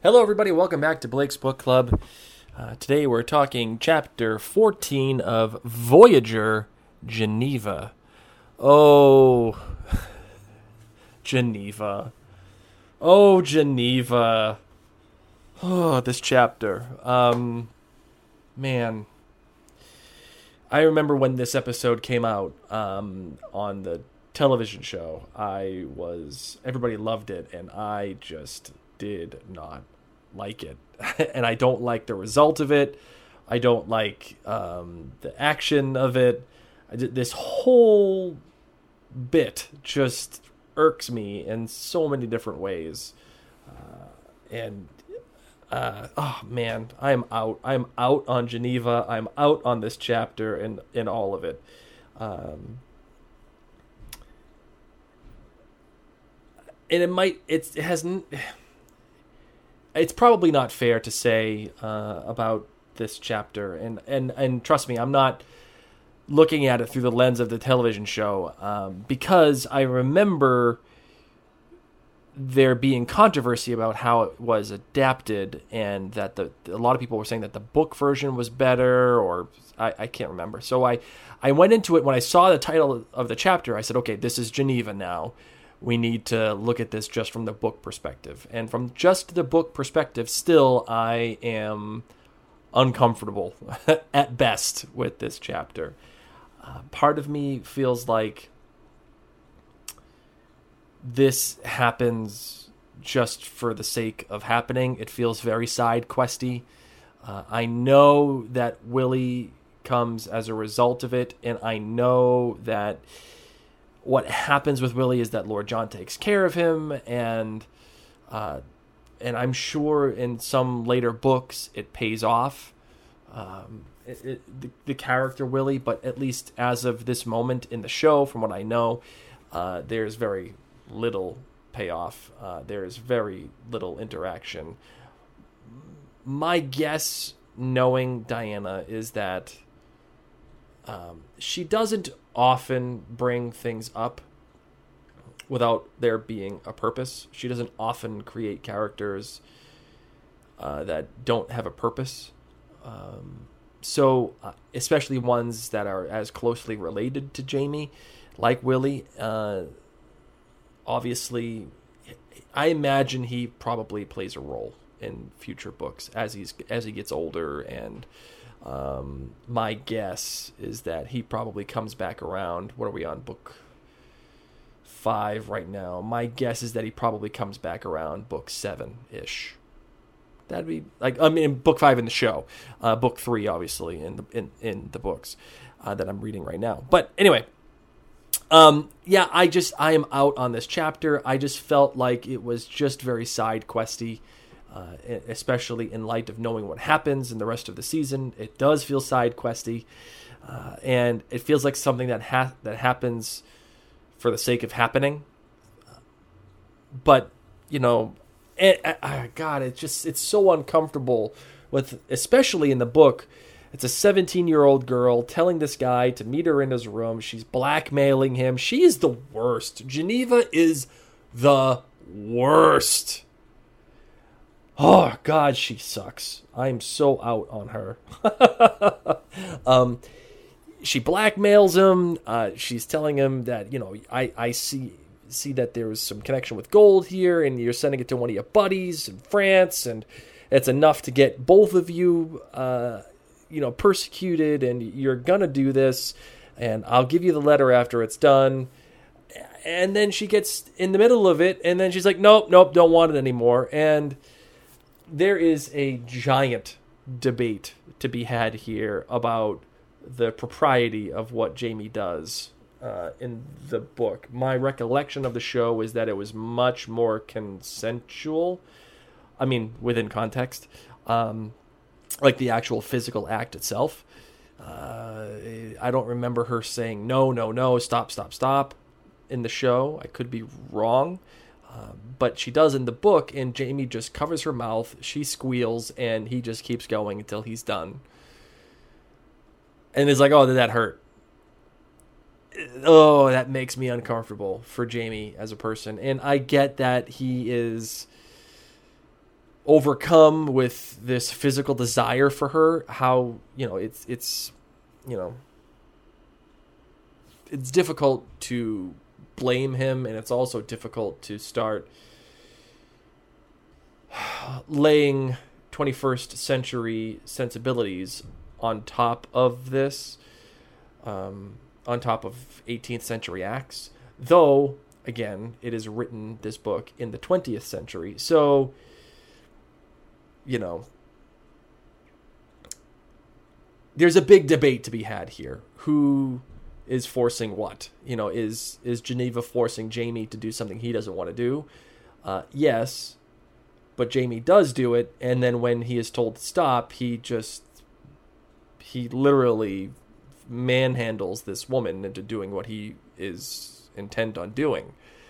Hello, everybody. Welcome back to Blake's Book Club. Today we're talking Chapter 14 of Voyager, Geneva. Oh, Geneva. Oh, Geneva. Oh, this chapter. Man. I remember when this episode came out on the television show. Everybody loved it, and I just did not like it. And I don't like the result of it. I don't like the action of it. This whole bit just irks me in so many different ways. Oh man, I am out. I'm out on Geneva. I'm out on this chapter and in all of it. And it's probably not fair to say about this chapter, and trust me, I'm not looking at it through the lens of the television show, because I remember there being controversy about how it was adapted, and that a lot of people were saying that the book version was better, or I can't remember. So I went into it when I saw the title of the chapter. I said, okay, this is Geneva now. We need to look at this just from the book perspective. And from just the book perspective, still I am uncomfortable at best with this chapter. Part of me feels like this happens just for the sake of happening. It feels very side questy. I know that Willie comes as a result of it, and I know that what happens with Willie is that Lord John takes care of him, and I'm sure in some later books it pays off, the character Willie, but at least as of this moment in the show, from what I know, there's very little payoff. There's very little interaction. My guess, knowing Diana, is that she doesn't often bring things up without there being a purpose. She doesn't often create characters that don't have a purpose. So especially ones that are as closely related to Jamie, like Willie. Obviously, I imagine he probably plays a role in future books as he gets older, and my guess is that he probably comes back around. What are we on, book 5 right now? My guess is that he probably comes back around book 7-ish. That'd be book 5 in the show, book 3 obviously in the books that I'm reading right now. But anyway, I am out on this chapter. I just felt like it was just very side questy. Especially in light of knowing what happens in the rest of the season. It does feel side questy, and it feels like something that happens for the sake of happening. But it's so uncomfortable with, especially in the book. It's a 17-year-old girl telling this guy to meet her in his room. She's blackmailing him. She is the worst. Geneva is the worst. Oh, God, she sucks. I'm so out on her. She blackmails him. She's telling him that, I see that there was some connection with gold here, and you're sending it to one of your buddies in France, and it's enough to get both of you, persecuted, and you're going to do this, and I'll give you the letter after it's done. And then she gets in the middle of it, and then she's like, nope, don't want it anymore. And there is a giant debate to be had here about the propriety of what Jamie does in the book. My recollection of the show is that it was much more consensual. I mean, within context. Like the actual physical act itself. I don't remember her saying, no, stop in the show. I could be wrong. But she does in the book, and Jamie just covers her mouth, she squeals, and he just keeps going until he's done. And it's like, oh, did that hurt? Oh, that makes me uncomfortable for Jamie as a person. And I get that he is overcome with this physical desire for her, how, it's difficult to blame him, and it's also difficult to start laying 21st century sensibilities on top of this, on top of 18th century acts. Though, again, it is written, this book, in the 20th century. So, there's a big debate to be had here. Who is forcing what? Is Geneva forcing Jamie to do something he doesn't want to do? Yes, but Jamie does do it, and then when he is told to stop, he literally manhandles this woman into doing what he is intent on doing.